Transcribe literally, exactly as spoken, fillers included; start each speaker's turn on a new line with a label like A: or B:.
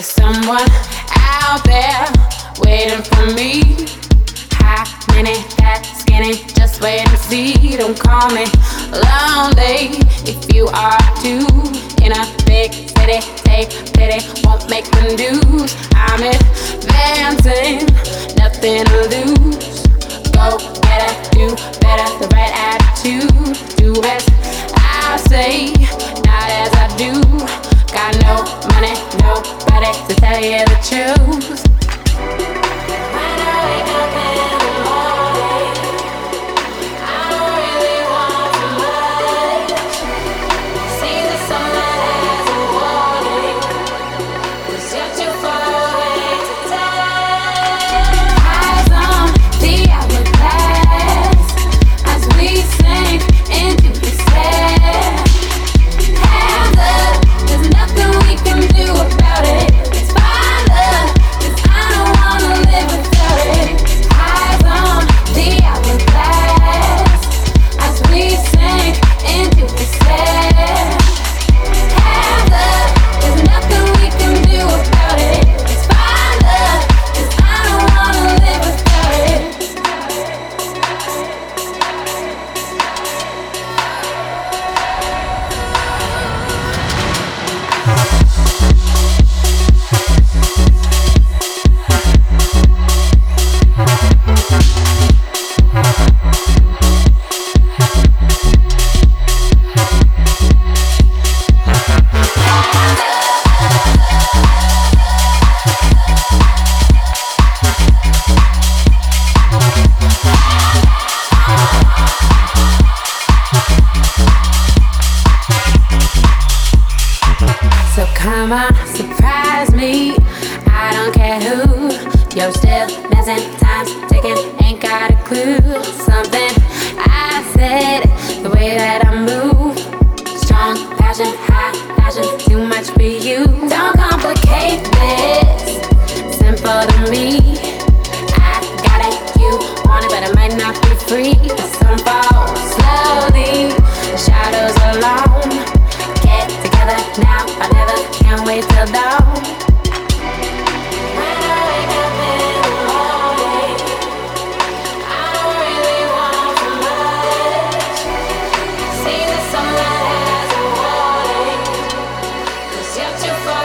A: someone out there waiting for me. High, mini, fat, skinny, just wait and see. Don't call me lonely if you are too. In a big city, take pity, won't make the news. I'm advancing, nothing to lose. Go get it, do better, the right attitude. Do as I say, not as I do. Got no money, nobody to tell you the truth. When I wake up in the morning, I don't really want too much. See the sunlight as a warning, 'cause you're too far away to touch. Eyes on the hourglass as we sink into despair. Hands up, there's nothing we can do about it. It's fine, love, 'cause I don't wanna live without it. Eyes on the hourglass as we sink into despair. Hands up, there's nothing we can do about it. It's fine, love, 'cause I don't wanna live without it. So come on, surprise me. I don't care who. You're still missing, time's ticking, ain't got a clue. Something I said, the way that I move. Strong passion, high passion, too much for you. Don't complicate this, simple to me. I got it, you want it, but it might not be free. The sun falls slowly, the shadows are long. Get together now, I never can wait till dawn. When I wake up in the morning, I don't really want too much. See the sunlight as a warning, 'cause you're too far